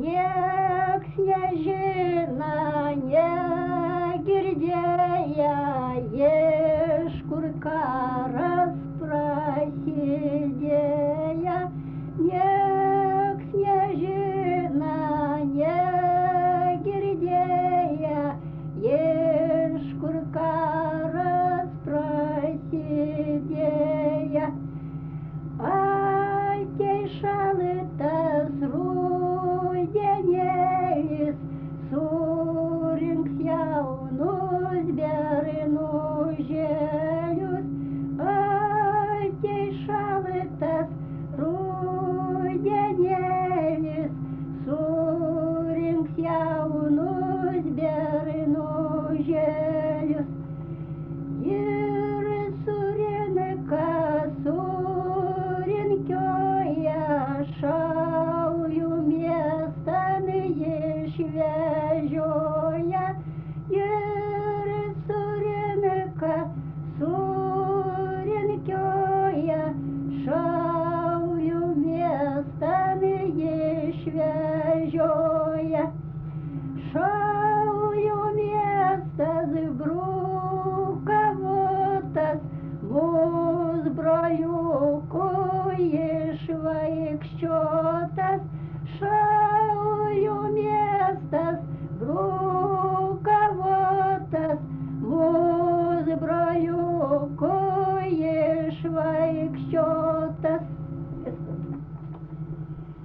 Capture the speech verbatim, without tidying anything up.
nieks nežino, negirdėję, iš kur karas prasidėjo. Nieks nežino, negirdėję, iš kur karas prasidėjo. Ateis šaltas rudenėlis, surinks jaunus bernužėlius. Ateis šaltas rudenėlis, surinks jaunus bernužėlius. Ir surinka surinkioja šaulių miestan išveš.